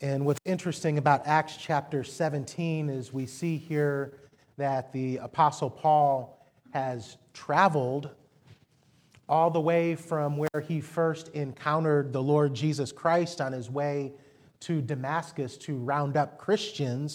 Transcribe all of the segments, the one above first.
And what's interesting about Acts chapter 17 is we see here that the Apostle Paul has traveled all the way from where he first encountered the Lord Jesus Christ on his way to Damascus to round up Christians.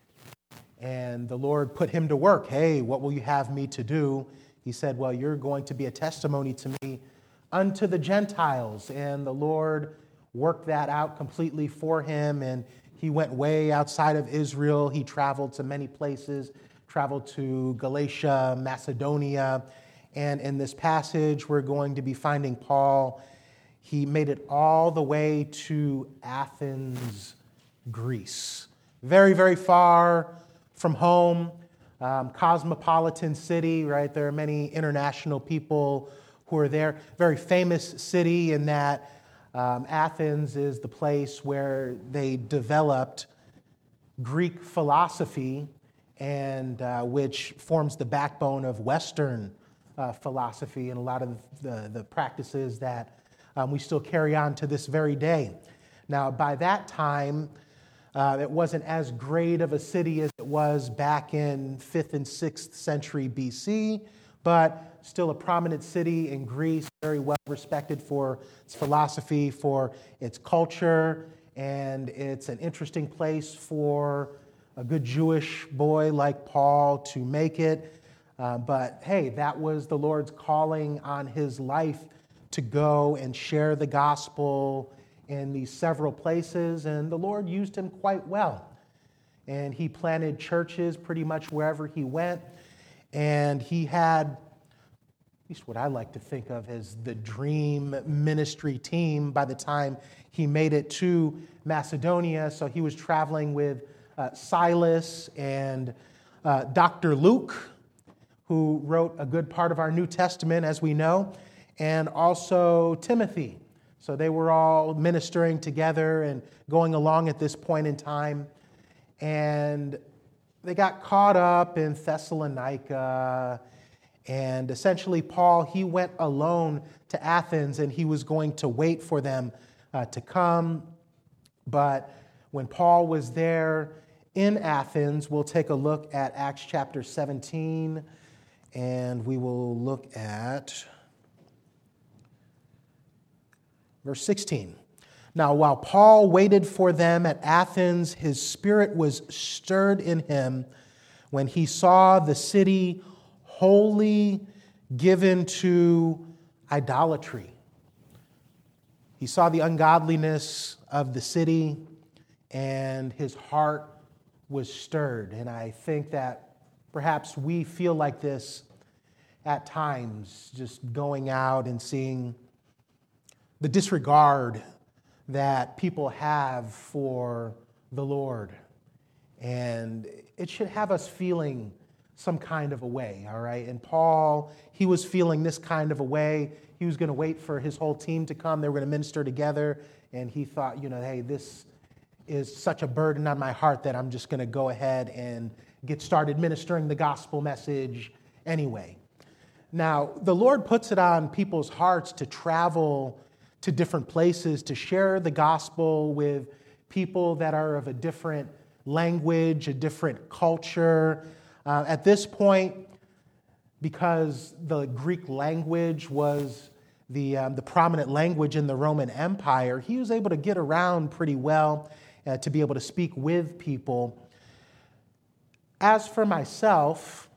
And the Lord put him to work. Hey, what will you have me to do? He said, well, you're going to be a testimony to me unto the Gentiles. And the Lord worked that out completely for him. And he went way outside of Israel. He traveled to many places, traveled to Galatia, Macedonia. And in this passage, we're going to be finding Paul. He made it all the way to Athens, Greece. Very, very far from home, cosmopolitan city, right? There are many international people who are there. Very famous city in that Athens is the place where they developed Greek philosophy, and which forms the backbone of Western philosophy and a lot of the practices that we still carry on to this very day. Now, by that time, it wasn't as great of a city as it was back in 5th and 6th century BC, but still a prominent city in Greece, very well respected for its philosophy, for its culture, and it's an interesting place for a good Jewish boy like Paul to make it. But hey, that was the Lord's calling on his life to go and share the gospel in these several places, and the Lord used him quite well. And he planted churches pretty much wherever he went, and he had, at least what I like to think of as the dream ministry team by the time he made it to Macedonia. So he was traveling with Silas and Dr. Luke, who wrote a good part of our New Testament, as we know, and also Timothy. So they were all ministering together and going along at this point in time. And they got caught up in Thessalonica. And essentially, Paul, he went alone to Athens, and he was going to wait for them to come. But when Paul was there in Athens, we'll take a look at Acts chapter 17, and we will look at verse 16. Now, while Paul waited for them at Athens, his spirit was stirred in him when he saw the city wholly given to idolatry. He saw the ungodliness of the city, and his heart was stirred. And I think that perhaps we feel like this at times, just going out and seeing the disregard that people have for the Lord. And it should have us feeling some kind of a way, all right? And Paul, he was feeling this kind of a way. He was going to wait for his whole team to come. They were going to minister together. And he thought, hey, this is such a burden on my heart that I'm just going to go ahead and get started ministering the gospel message anyway. Now, the Lord puts it on people's hearts to travel to different places, to share the gospel with people that are of a different language, a different culture. At this point, because the Greek language was the prominent language in the Roman Empire, he was able to get around pretty well to be able to speak with people. As for myself,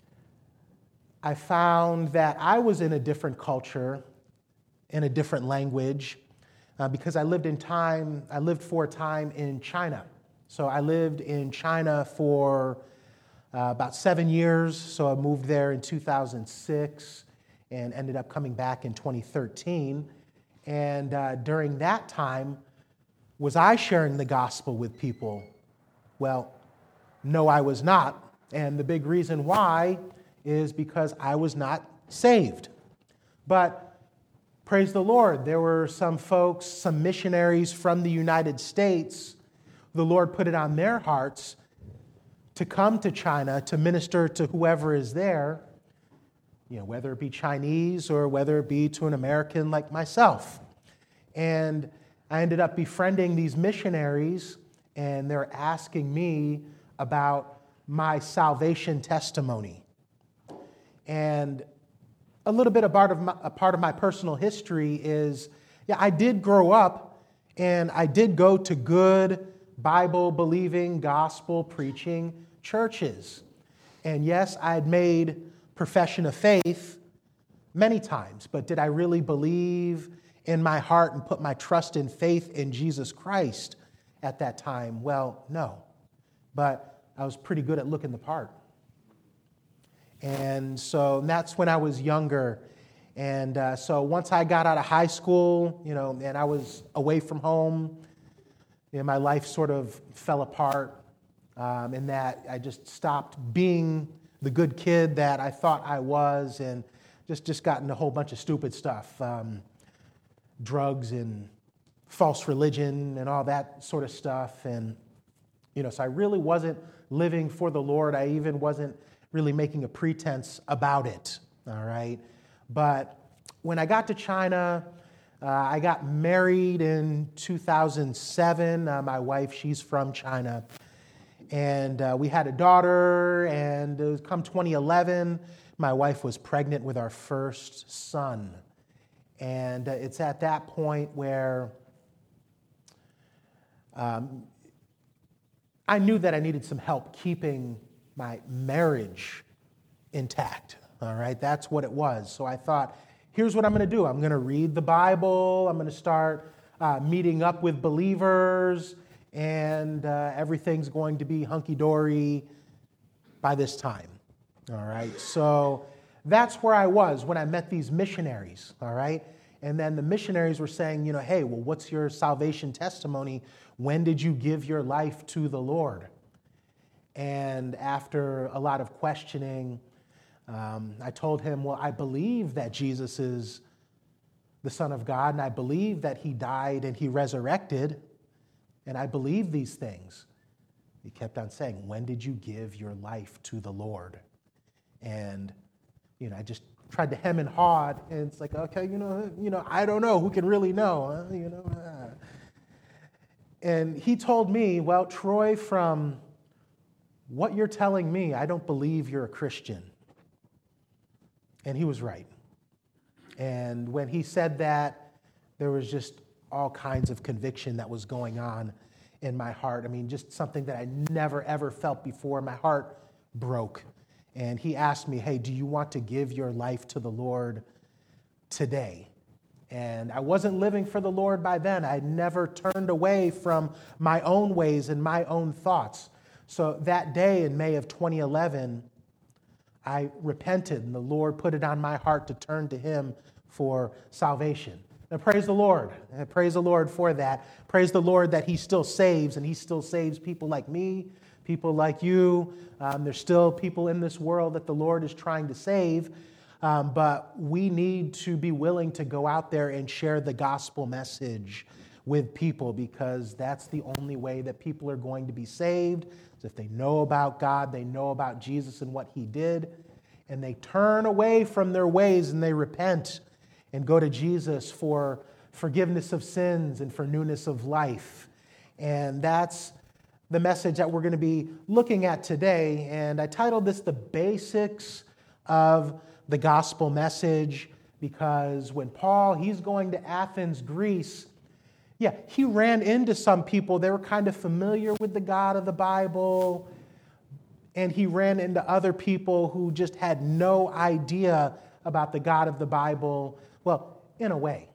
I found that I was in a different culture, in a different language, because I lived for a time in China. So I lived in China for about 7 years. So I moved there in 2006 and ended up coming back in 2013. And during that time, was I sharing the gospel with people? Well, no, I was not. And the big reason why is because I was not saved. But praise the Lord, there were some folks, some missionaries from the United States. The Lord put it on their hearts to come to China to minister to whoever is there, whether it be Chinese or whether it be to an American like myself. And I ended up befriending these missionaries, and they're asking me about my salvation testimony. And a little bit a part of my personal history is, I did grow up, and I did go to good Bible-believing, gospel-preaching churches. And yes, I'd made profession of faith many times, but did I really believe in my heart and put my trust and faith in Jesus Christ at that time? Well, no. But I was pretty good at looking the part. And so that's when I was younger. And so once I got out of high school, and I was away from home, my life sort of fell apart in that I just stopped being the good kid that I thought I was, and just got into a whole bunch of stupid stuff, drugs and false religion and all that sort of stuff. And, so I really wasn't living for the Lord. I even wasn't really making a pretense about it, all right? But when I got to China, I got married in 2007. My wife, she's from China. And we had a daughter, and come 2011, my wife was pregnant with our first son. And it's at that point where I knew that I needed some help keeping my marriage intact, all right? That's what it was. So I thought, here's what I'm going to do. I'm going to read the Bible. I'm going to start meeting up with believers, and everything's going to be hunky-dory by this time, all right? So that's where I was when I met these missionaries, all right? And then the missionaries were saying, hey, well, what's your salvation testimony? When did you give your life to the Lord? And after a lot of questioning, I told him, well, I believe that Jesus is the Son of God, and I believe that he died and he resurrected, and I believe these things. He kept on saying, when did you give your life to the Lord? And, I just tried to hem and haw, and it's like, okay, I don't know. Who can really know? And he told me, well, Troy, from what you're telling me, I don't believe you're a Christian. And he was right. And when he said that, there was just all kinds of conviction that was going on in my heart. I mean, just something that I never, ever felt before. My heart broke. And he asked me, hey, do you want to give your life to the Lord today? And I wasn't living for the Lord by then. I never turned away from my own ways and my own thoughts. So that day in May of 2011, I repented, and the Lord put it on my heart to turn to him for salvation. Now, praise the Lord. Praise the Lord for that. Praise the Lord that he still saves, and he still saves people like me, people like you. There's still people in this world that the Lord is trying to save, but we need to be willing to go out there and share the gospel message with people, because that's the only way that people are going to be saved. So if they know about God, they know about Jesus and what he did, and they turn away from their ways and they repent and go to Jesus for forgiveness of sins and for newness of life. And that's the message that we're going to be looking at today. And I titled this The Basics of the Gospel Message, because when Paul, he's going to Athens, Greece, he ran into some people. They were kind of familiar with the God of the Bible, and he ran into other people who just had no idea about the God of the Bible, well, in a way.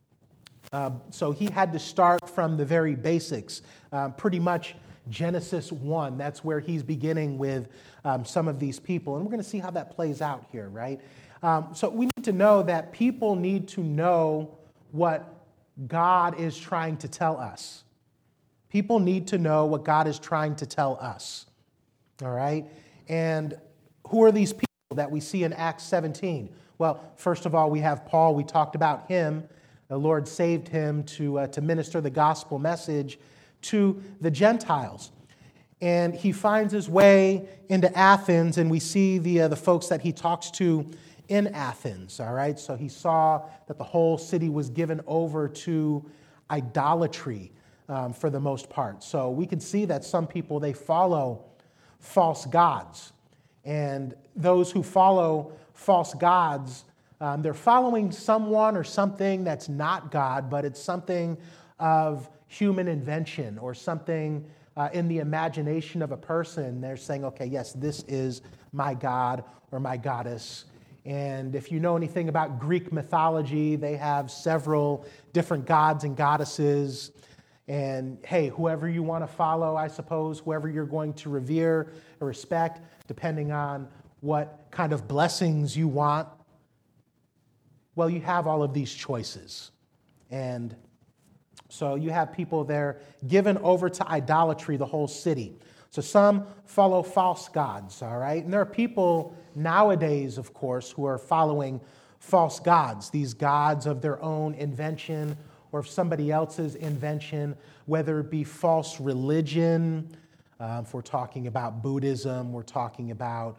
So he had to start from the very basics, pretty much Genesis 1. That's where he's beginning with some of these people, and we're going to see how that plays out here, right? So we need to know that people need to know what God is trying to tell us. People need to know what God is trying to tell us. All right? And who are these people that we see in Acts 17? Well, first of all, we have Paul. We talked about him. The Lord saved him to minister the gospel message to the Gentiles. And he finds his way into Athens, and we see the folks that he talks to in Athens, all right? So he saw that the whole city was given over to idolatry for the most part. So we can see that some people, they follow false gods. And those who follow false gods, they're following someone or something that's not God, but it's something of human invention or something in the imagination of a person. They're saying, okay, yes, this is my god or my goddess. And if you know anything about Greek mythology, they have several different gods and goddesses. And hey, whoever you want to follow, I suppose, whoever you're going to revere or respect, depending on what kind of blessings you want, well, you have all of these choices. And so you have people there given over to idolatry, the whole city. So some follow false gods, all right? And there are people nowadays, of course, who are following false gods, these gods of their own invention or of somebody else's invention, whether it be false religion. If we're talking about Buddhism, we're talking about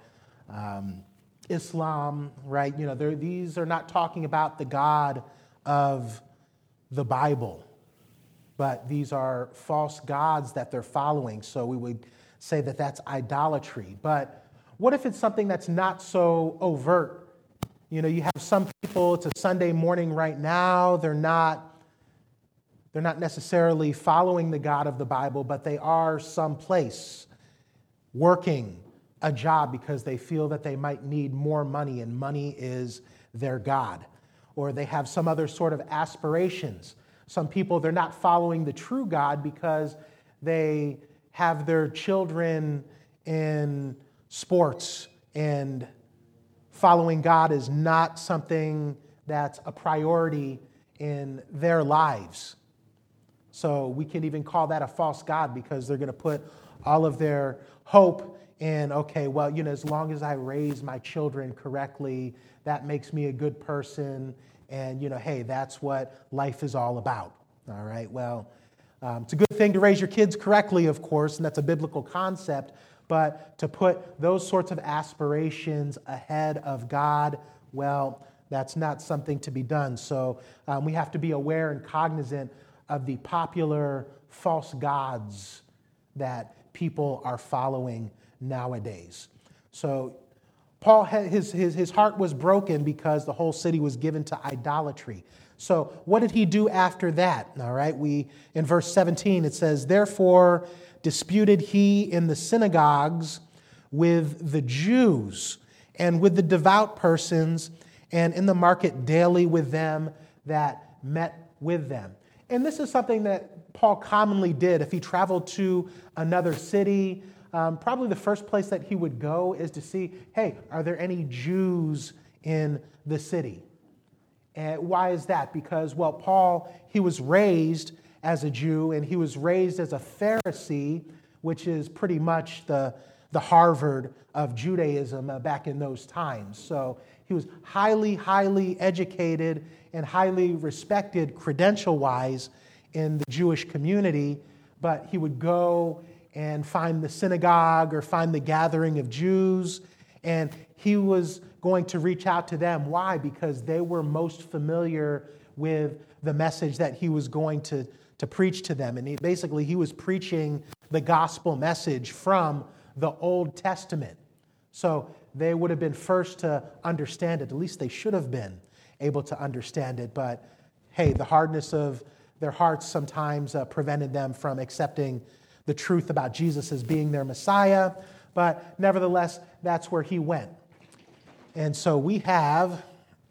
Islam, right? You know, these are not talking about the God of the Bible, but these are false gods that they're following. So we would say that that's idolatry. But what if it's something that's not so overt? You know, you have some people, it's a Sunday morning right now, they're not necessarily following the God of the Bible, but they are someplace working a job because they feel that they might need more money and money is their God. Or they have some other sort of aspirations. Some people, they're not following the true God because they have their children in sports, and following God is not something that's a priority in their lives. So we can even call that a false god because they're going to put all of their hope in, okay, well, you know, as long as I raise my children correctly, that makes me a good person. And, you know, hey, that's what life is all about. All right, well, it's a good thing to raise your kids correctly, of course, and that's a biblical concept. But to put those sorts of aspirations ahead of God, well, that's not something to be done. So we have to be aware and cognizant of the popular false gods that people are following nowadays. So Paul, his heart was broken because the whole city was given to idolatry. So what did he do after that? All right, in verse 17 it says, "Therefore disputed he in the synagogues with the Jews and with the devout persons, and in the market daily with them that met with them." And this is something that Paul commonly did. If he traveled to another city, probably the first place that he would go is to see, hey, are there any Jews in the city? And why is that? Because, well, Paul, he was raised as a Jew, and he was raised as a Pharisee, which is pretty much the Harvard of Judaism back in those times. So he was highly, highly educated and highly respected credential-wise in the Jewish community, but he would go and find the synagogue or find the gathering of Jews, and he was going to reach out to them. Why? Because they were most familiar with the message that he was going to preach to them. And he was preaching the gospel message from the Old Testament. So they would have been first to understand it. At least they should have been able to understand it. But hey, the hardness of their hearts sometimes prevented them from accepting the truth about Jesus as being their Messiah. But nevertheless, that's where he went. And so we have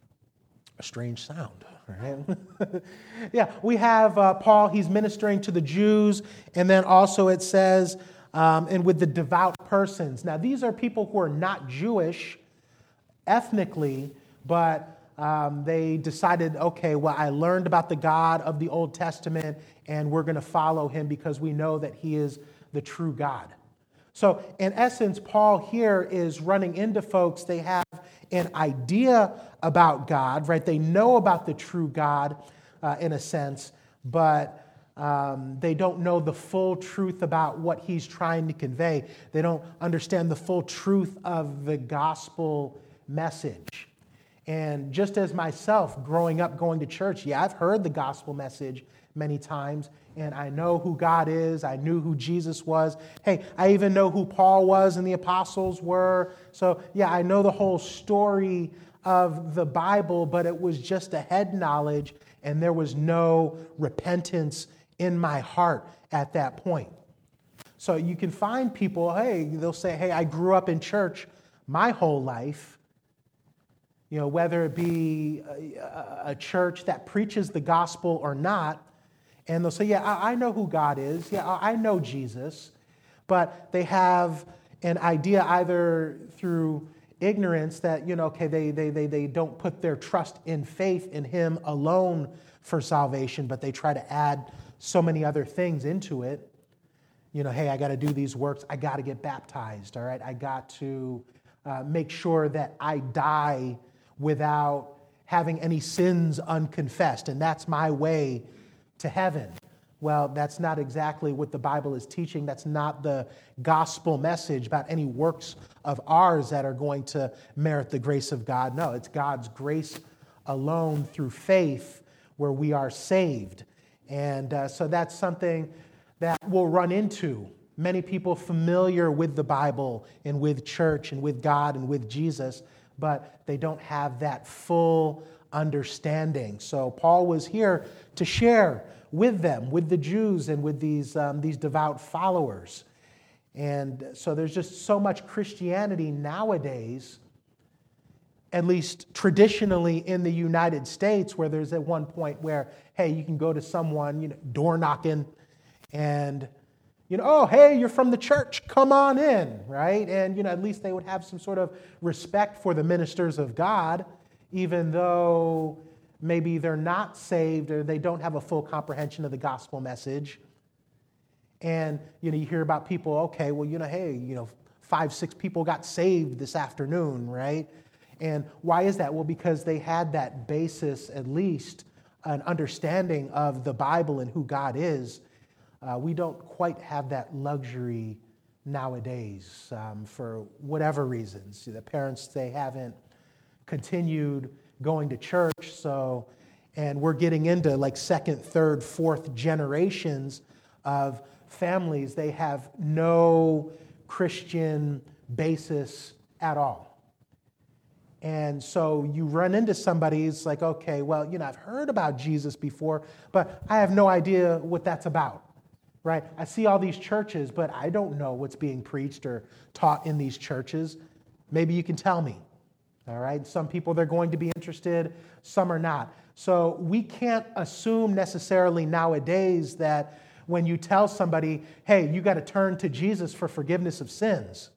a strange sound. Right? Yeah, we have Paul, he's ministering to the Jews, and then also it says, and with the devout persons. Now, these are people who are not Jewish ethnically, but they decided, okay, well, I learned about the God of the Old Testament, and we're going to follow him because we know that he is the true God. So, in essence, Paul here is running into folks. They have an idea about God, right? They know about the true God in a sense, but they don't know the full truth about what he's trying to convey. They don't understand the full truth of the gospel message. And just as myself, growing up, going to church, yeah, I've heard the gospel message many times, and I know who God is. I knew who Jesus was. Hey, I even know who Paul was and the apostles were. So, yeah, I know the whole story of the Bible, but it was just a head knowledge, and there was no repentance in my heart at that point. So you can find people, hey, they'll say, hey, I grew up in church my whole life. Whether it be a church that preaches the gospel or not, and they'll say, yeah, I know who God is. Yeah, I know Jesus. But they have an idea either through ignorance that, okay, they don't put their trust in faith in Him alone for salvation, but they try to add so many other things into it. Hey, I got to do these works. I got to get baptized, all right? I got to make sure that I die without having any sins unconfessed, and that's my way to heaven. Well, that's not exactly what the Bible is teaching. That's not the gospel message about any works of ours that are going to merit the grace of God. No, it's God's grace alone through faith where we are saved. And so that's something that we'll run into. Many people familiar with the Bible and with church and with God and with Jesus, but they don't have that full understanding. So Paul was here to share with them, with the Jews and with these devout followers. And so there's just so much Christianity nowadays, at least traditionally in the United States, where there's at one point where, hey, you can go to someone, door knocking, and, oh, hey, you're from the church, come on in, right? And, at least they would have some sort of respect for the ministers of God, even though maybe they're not saved or they don't have a full comprehension of the gospel message. And, you hear about people, okay, well, hey, 5, 6 people got saved this afternoon, right? And why is that? Well, because they had that basis, at least, an understanding of the Bible and who God is. We don't quite have that luxury nowadays for whatever reasons. The parents, they haven't continued going to church, and we're getting into like 2nd, 3rd, 4th generations of families. They have no Christian basis at all. And so you run into somebody, it's like, okay, well, I've heard about Jesus before, but I have no idea what that's about. Right? I see all these churches, but I don't know what's being preached or taught in these churches. Maybe you can tell me. All right? Some people, they're going to be interested, some are not. So we can't assume necessarily nowadays that when you tell somebody, hey, you got to turn to Jesus for forgiveness of sins.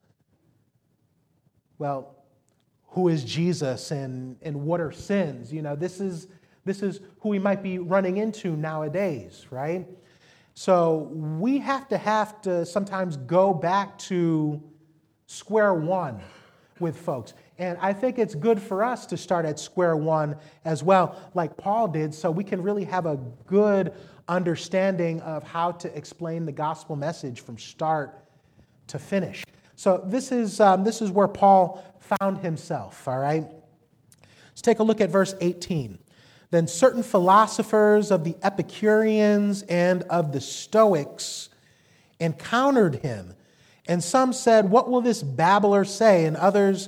Well, who is Jesus and what are sins? This is who we might be running into nowadays, right? So we have to sometimes go back to square one with folks. And I think it's good for us to start at square one as well, like Paul did, so we can really have a good understanding of how to explain the gospel message from start to finish. So this is where Paul found himself, all right? Let's take a look at verse 18. Then certain philosophers of the Epicureans and of the Stoics encountered him. And some said, what will this babbler say? And others,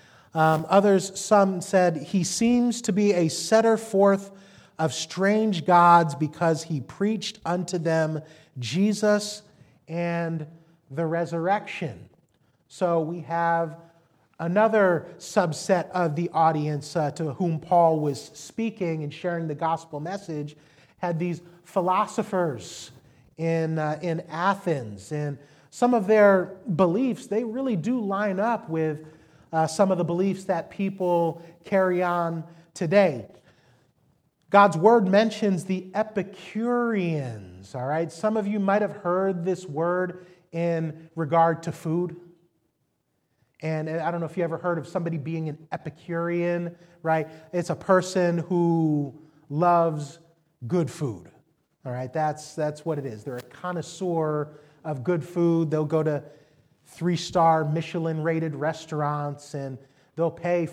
some said, he seems to be a setter forth of strange gods because he preached unto them Jesus and the resurrection. So we have another subset of the audience to whom Paul was speaking and sharing the gospel message had these philosophers in Athens. And some of their beliefs, they really do line up with some of the beliefs that people carry on today. God's word mentions the Epicureans, all right? Some of you might have heard this word in regard to food. And I don't know if you ever heard of somebody being an Epicurean, right? It's a person who loves good food, all right? That's what it is. They're a connoisseur of good food. They'll go to 3-star Michelin-rated restaurants, and they'll pay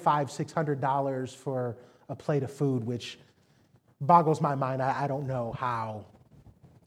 $500-$600 for a plate of food, which boggles my mind. I don't know how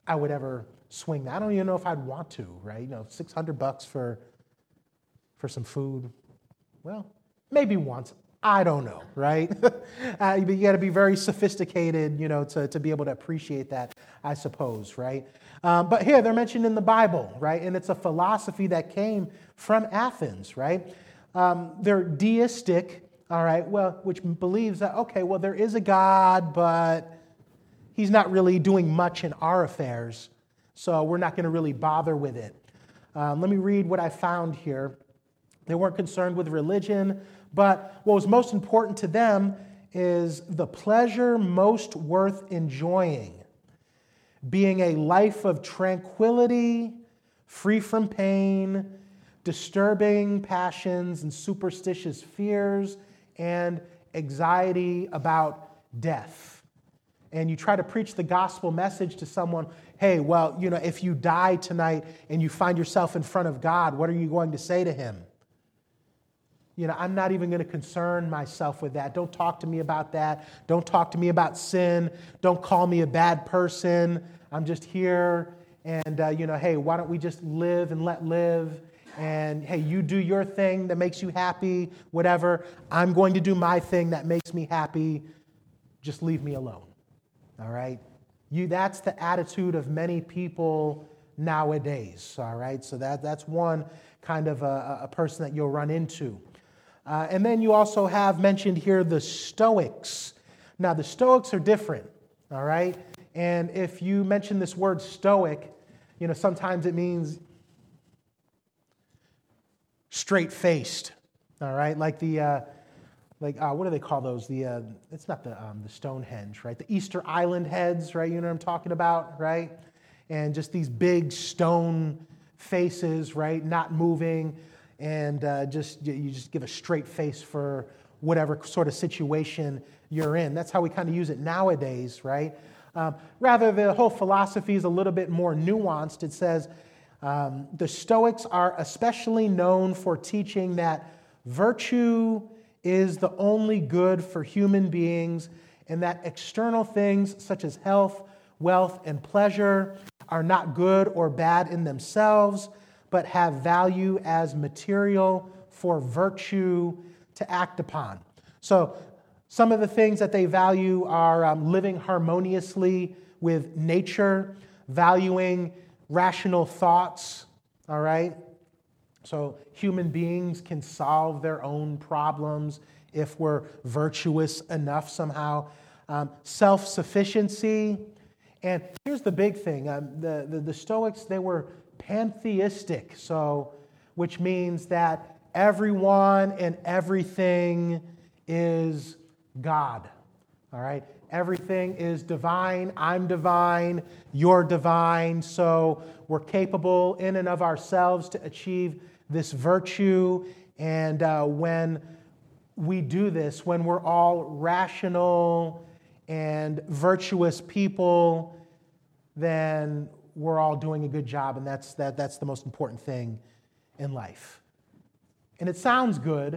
I would ever swing that. I don't even know if I'd want to, right? $600 for some food. Well, maybe once. I don't know, right? But you got to be very sophisticated, to be able to appreciate that, I suppose, right? But here, they're mentioned in the Bible, right? And it's a philosophy that came from Athens, right? They're deistic, all right, which believes that, okay, well, there is a God, but he's not really doing much in our affairs, so we're not going to really bother with it. Let me read what I found here. They weren't concerned with religion, but what was most important to them is the pleasure most worth enjoying, being a life of tranquility, free from pain, disturbing passions and superstitious fears, and anxiety about death. And you try to preach the gospel message to someone, hey, well, if you die tonight and you find yourself in front of God, what are you going to say to him? I'm not even going to concern myself with that. Don't talk to me about that. Don't talk to me about sin. Don't call me a bad person. I'm just here. And, hey, why don't we just live and let live? And, hey, you do your thing that makes you happy, whatever. I'm going to do my thing that makes me happy. Just leave me alone. All right? That's the attitude of many people nowadays. All right? So that's one kind of a person that you'll run into. And then you also have mentioned here the Stoics. Now, the Stoics are different, all right? And if you mention this word Stoic, sometimes it means straight-faced, all right? Like what do they call those? It's not the Stonehenge, right? The Easter Island heads, right? You know what I'm talking about, right? And just these big stone faces, right? Not moving. And you just give a straight face for whatever sort of situation you're in. That's how we kind of use it nowadays, right? Rather, the whole philosophy is a little bit more nuanced. It says, the Stoics are especially known for teaching that virtue is the only good for human beings and that external things such as health, wealth, and pleasure are not good or bad in themselves, but have value as material for virtue to act upon. So some of the things that they value are living harmoniously with nature, valuing rational thoughts, all right? So human beings can solve their own problems if we're virtuous enough somehow. Self-sufficiency. And here's the big thing. The Stoics, they were pantheistic, which means that everyone and everything is God. All right? Everything is divine. I'm divine. You're divine. So we're capable in and of ourselves to achieve this virtue. And when we do this, when we're all rational and virtuous people, then we're all doing a good job, and that's the most important thing in life. And it sounds good,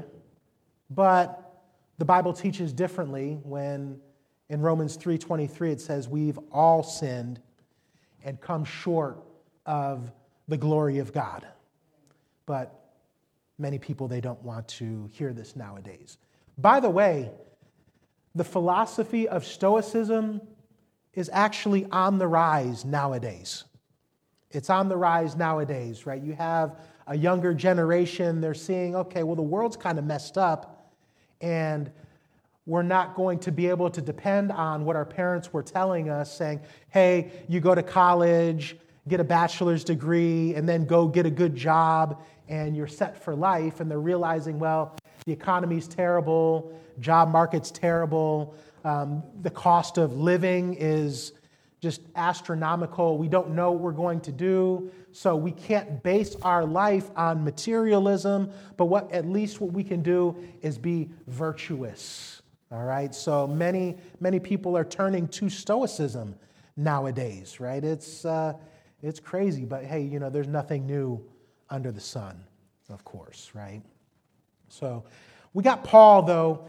but the Bible teaches differently when in Romans 3:23 it says we've all sinned and come short of the glory of God. But many people, they don't want to hear this nowadays. By the way, the philosophy of Stoicism is actually on the rise nowadays. It's on the rise nowadays, right? You have a younger generation, they're seeing, okay, well, the world's kind of messed up, and we're not going to be able to depend on what our parents were telling us, saying, hey, you go to college, get a bachelor's degree, and then go get a good job, and you're set for life. And they're realizing, well, the economy's terrible, job market's terrible, the cost of living is just astronomical. We don't know what we're going to do, so we can't base our life on materialism, but at least what we can do is be virtuous. All right, so many people are turning to Stoicism nowadays, right? It's crazy, but hey, there's nothing new under the sun, of course, right? So we got Paul, though.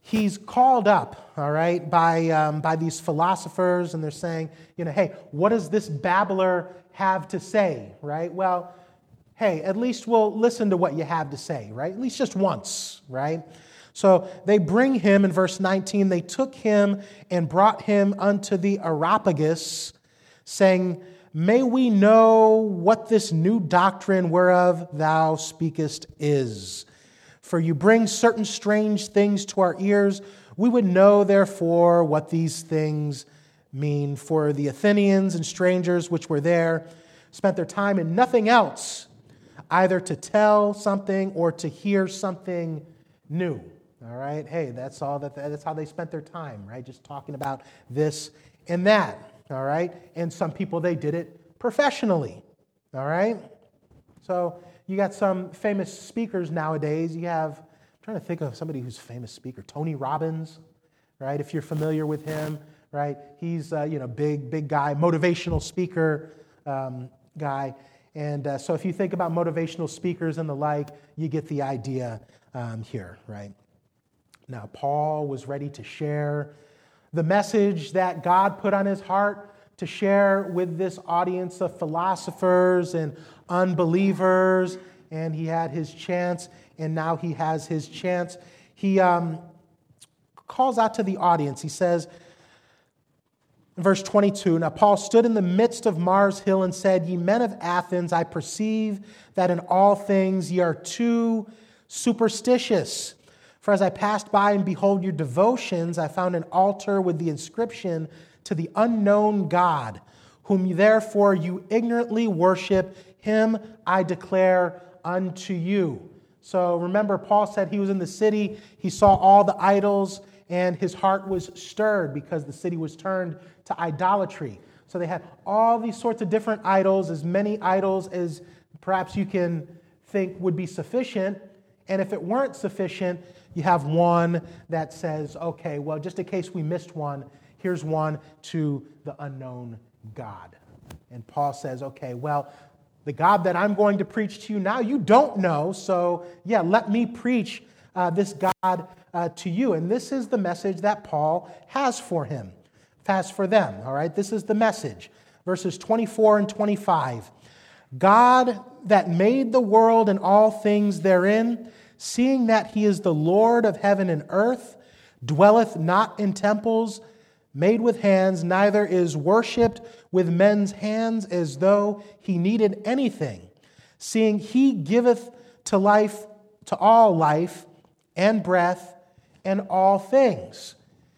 he's called up, all right, by these philosophers, and they're saying, hey, what does this babbler have to say, right? Well, hey, at least we'll listen to what you have to say, right? At least just once, right? So they bring him, in verse 19, they took him and brought him unto the Areopagus, saying, may we know what this new doctrine whereof thou speakest is. For you bring certain strange things to our ears. We would know, therefore, what these things mean. For the Athenians and strangers which were there spent their time in nothing else, either to tell something or to hear something new. All right? Hey, that's how they spent their time, right? Just talking about this and that. All right? And some people, they did it professionally. All right? So you got some famous speakers nowadays. I'm trying to think of somebody who's a famous speaker. Tony Robbins, right? If you're familiar with him, right? He's big guy, motivational speaker guy. And so if you think about motivational speakers and the like, you get the idea here, right? Now, Paul was ready to share the message that God put on his heart to share with this audience of philosophers and unbelievers, and he had his chance, and now he has his chance. He calls out to the audience. He says, in verse 22, now Paul stood in the midst of Mars Hill and said, ye men of Athens, I perceive that in all things ye are too superstitious. For as I passed by and behold your devotions, I found an altar with the inscription, to the unknown God, whom therefore you ignorantly worship, him I declare unto you. So remember, Paul said he was in the city, he saw all the idols, and his heart was stirred because the city was turned to idolatry. So they had all these sorts of different idols, as many idols as perhaps you can think would be sufficient. And if it weren't sufficient, you have one that says, okay, well, just in case we missed one, here's one to the unknown God. And Paul says, okay, well, the God that I'm going to preach to you now, you don't know, so yeah, let me preach this God to you. And this is the message that Paul has for them, all right? This is the message. Verses 24 and 25. God that made the world and all things therein, seeing that he is the Lord of heaven and earth, dwelleth not in temples made with hands, neither is worshipped with men's hands as though he needed anything, seeing he giveth to life, to all life and breath and all things.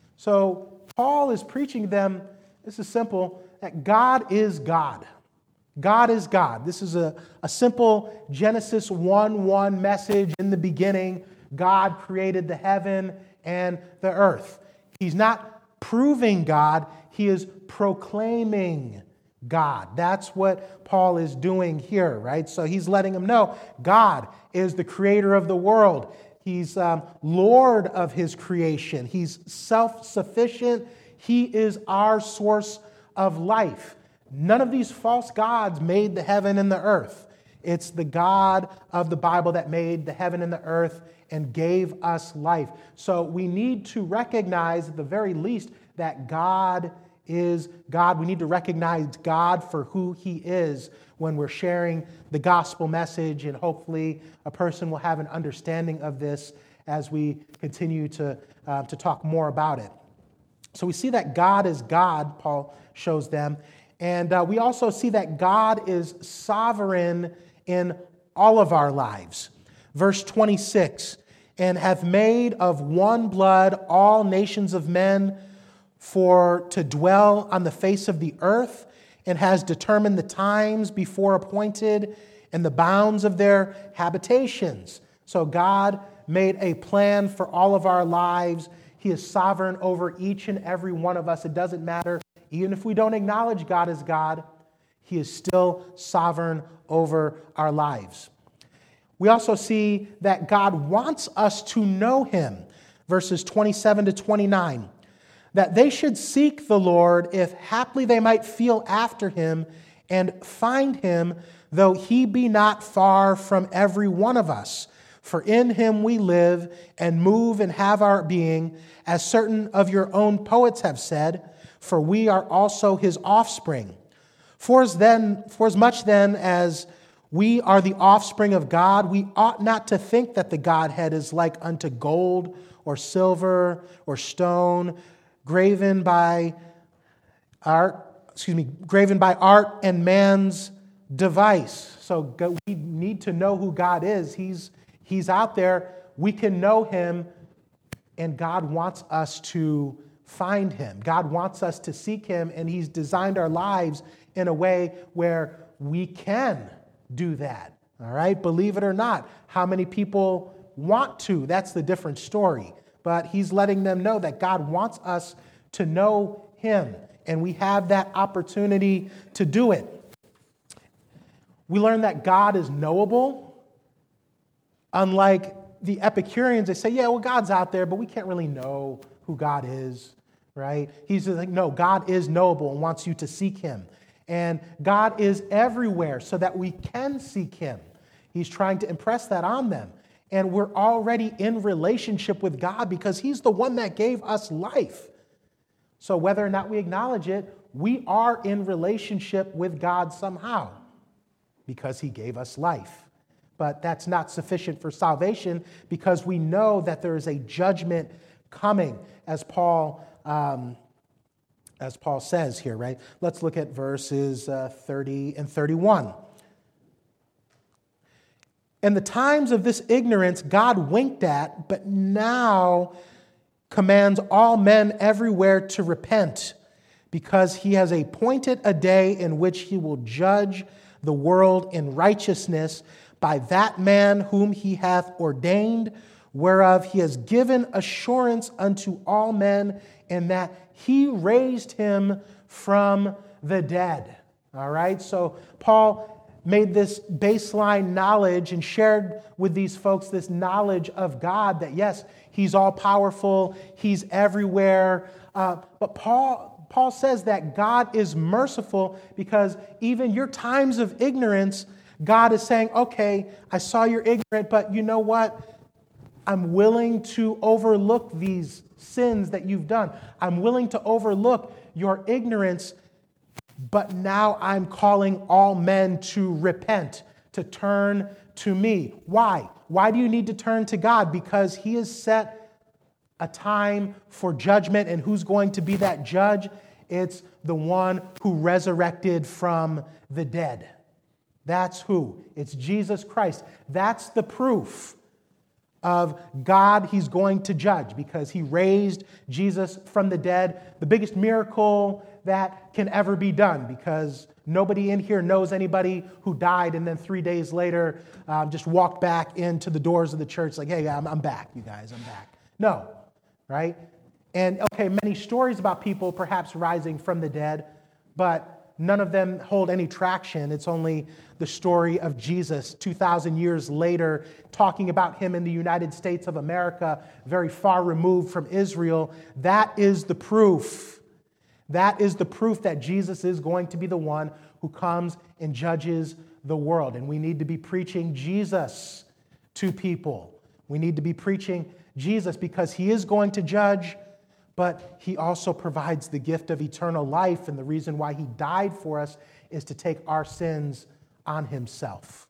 So Paul is preaching to them, this is simple, that God is God. God is God. This is a simple Genesis 1:1 message. In the beginning, God created the heaven and the earth. He's not proving God, he is proclaiming God. That's what Paul is doing here, right? So he's letting them know God is the creator of the world. He's Lord of his creation. He's self-sufficient. He is our source of life. None of these false gods made the heaven and the earth. It's the God of the Bible that made the heaven and the earth and gave us life. So we need to recognize, at the very least, that God is God. We need to recognize God for who he is when we're sharing the gospel message, and hopefully a person will have an understanding of this as we continue to talk more about it. So we see that God is God, Paul shows them, and we also see that God is sovereign in all of our lives. Verse 26, and hath made of one blood all nations of men for to dwell on the face of the earth, and has determined the times before appointed and the bounds of their habitations. So God made a plan for all of our lives. He is sovereign over each and every one of us. It doesn't matter. Even if we don't acknowledge God as God, he is still sovereign over our lives. We also see that God wants us to know him. Verses 27 to 29. That they should seek the Lord, if haply they might feel after him and find him, though he be not far from every one of us. For in him we live and move and have our being, as certain of your own poets have said, for we are also his offspring. For as much then as we are the offspring of God, we ought not to think that the Godhead is like unto gold or silver or stone, graven by art and man's device. So we need to know who God is. He's out there. We can know him, and God wants us to find him. God wants us to seek him, and he's designed our lives in a way where we can do that. All right? Believe it or not. How many people want to? That's the different story. But he's letting them know that God wants us to know him, and we have that opportunity to do it. We learn that God is knowable. Unlike the Epicureans, they say, yeah, well, God's out there, but we can't really know who God is, right? He's like, no, God is knowable and wants you to seek him. And God is everywhere so that we can seek him. He's trying to impress that on them. And we're already in relationship with God because he's the one that gave us life. So whether or not we acknowledge it, we are in relationship with God somehow because he gave us life. But that's not sufficient for salvation because we know that there is a judgment coming, as Paul says here, right? Let's look at verses 30 and 31. In the times of this ignorance, God winked at, but now commands all men everywhere to repent, because he has appointed a day in which he will judge the world in righteousness by that man whom he hath ordained, whereof he has given assurance unto all men, in that he raised him from the dead. All right, so Paul made this baseline knowledge and shared with these folks this knowledge of God that, yes, he's all-powerful, he's everywhere. But Paul says that God is merciful because even your times of ignorance, God is saying, okay, I saw you're ignorant, but you know what? I'm willing to overlook these sins that you've done. I'm willing to overlook your ignorance, but now I'm calling all men to repent, to turn to me. Why? Why do you need to turn to God? Because he has set a time for judgment, and who's going to be that judge? It's the one who resurrected from the dead. That's who. It's Jesus Christ. That's the proof of God he's going to judge because he raised Jesus from the dead. The biggest miracle that can ever be done because nobody in here knows anybody who died and then 3 days later just walked back into the doors of the church like, hey, I'm back, you guys, I'm back. No, right? And okay, many stories about people perhaps rising from the dead, but none of them hold any traction. It's only the story of Jesus 2,000 years later, talking about him in the United States of America, very far removed from Israel. That is the proof. That is the proof that Jesus is going to be the one who comes and judges the world. And we need to be preaching Jesus to people. We need to be preaching Jesus because he is going to judge, but he also provides the gift of eternal life, and the reason why he died for us is to take our sins on himself.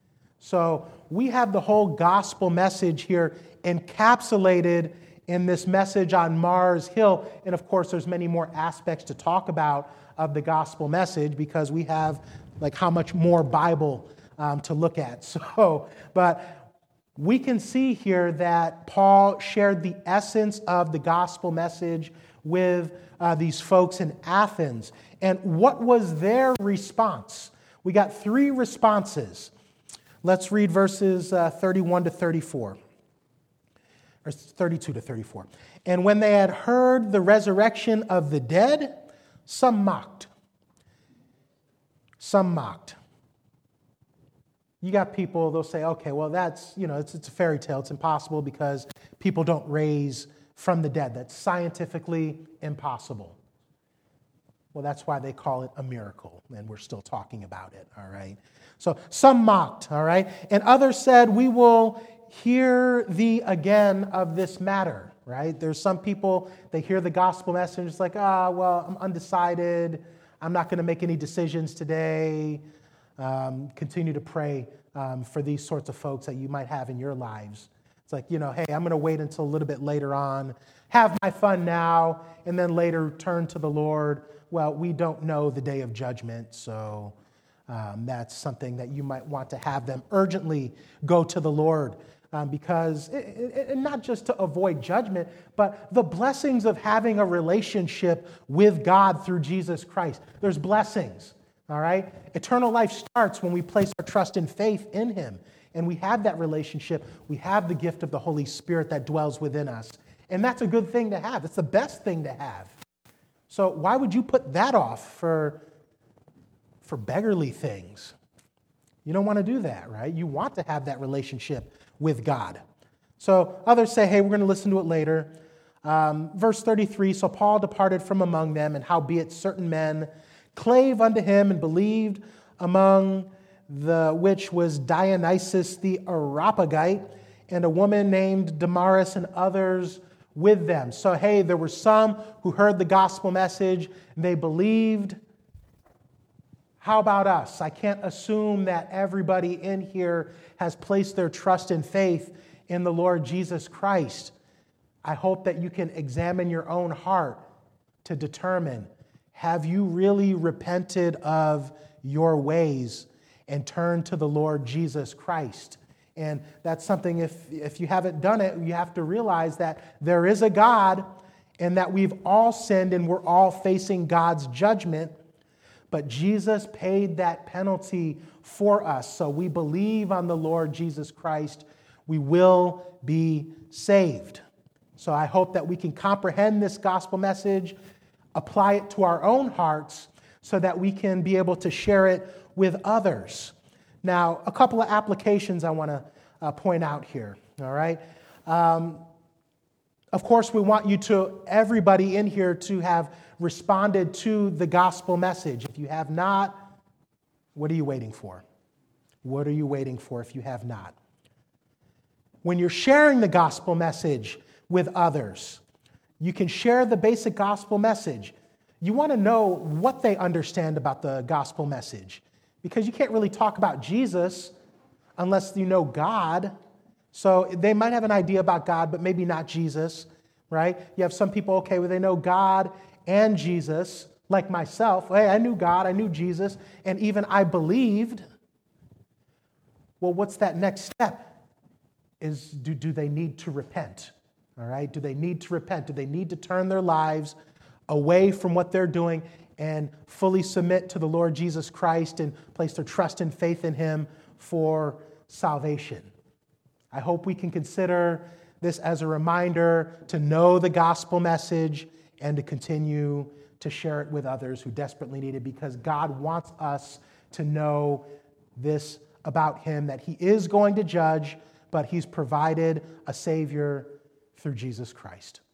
So we have the whole gospel message here encapsulated in this message on Mars Hill, and of course there's many more aspects to talk about of the gospel message because we have like how much more Bible to look at. But we can see here that Paul shared the essence of the gospel message with these folks in Athens. And what was their response? We got three responses. Let's read verses 31 to 34, or 32 to 34. And when they had heard the resurrection of the dead, some mocked. Some mocked. You got people, they'll say, okay, well, that's, it's a fairy tale. It's impossible because people don't raise from the dead. That's scientifically impossible. Well, that's why they call it a miracle, and we're still talking about it, all right? So some mocked, all right? And others said, we will hear thee again of this matter, right? There's some people, they hear the gospel message, it's like, well, I'm undecided. I'm not going to make any decisions today. Continue to pray for these sorts of folks that you might have in your lives. It's like, hey, I'm going to wait until a little bit later on, have my fun now, and then later turn to the Lord. Well, we don't know the day of judgment, so that's something that you might want to have them urgently go to the Lord because, and not just to avoid judgment, but the blessings of having a relationship with God through Jesus Christ. There's blessings, all right? Eternal life starts when we place our trust and faith in Him, and we have that relationship. We have the gift of the Holy Spirit that dwells within us, and that's a good thing to have. It's the best thing to have. So why would you put that off for beggarly things? You don't want to do that, right? You want to have that relationship with God. So others say, hey, we're going to listen to it later. Verse 33, so Paul departed from among them, and howbeit certain men clave unto him and believed, among the which was Dionysius the Areopagite, and a woman named Damaris, and others with them. So, hey, there were some who heard the gospel message, and they believed. How about us? I can't assume that everybody in here has placed their trust and faith in the Lord Jesus Christ. I hope that you can examine your own heart to determine, have you really repented of your ways and turned to the Lord Jesus Christ? And that's something, if you haven't done it, you have to realize that there is a God and that we've all sinned and we're all facing God's judgment. But Jesus paid that penalty for us. So we believe on the Lord Jesus Christ, we will be saved. So I hope that we can comprehend this gospel message, apply it to our own hearts, so that we can be able to share it with others. Now, a couple of applications I want to point out here, all right? Of course, we want everybody in here to have responded to the gospel message. If you have not, what are you waiting for? What are you waiting for if you have not? When you're sharing the gospel message with others, you can share the basic gospel message. You want to know what they understand about the gospel message, because you can't really talk about Jesus unless you know God. So they might have an idea about God, but maybe not Jesus, right? You have some people, okay, well, they know God and Jesus, like myself. Hey, I knew God, I knew Jesus, and even I believed. Well, what's that next step? Do they need to repent? All right? Do they need to repent? Do they need to turn their lives away from what they're doing and fully submit to the Lord Jesus Christ and place their trust and faith in Him for salvation? I hope we can consider this as a reminder to know the gospel message and to continue to share it with others who desperately need it, because God wants us to know this about Him, that He is going to judge, but He's provided a Savior through Jesus Christ.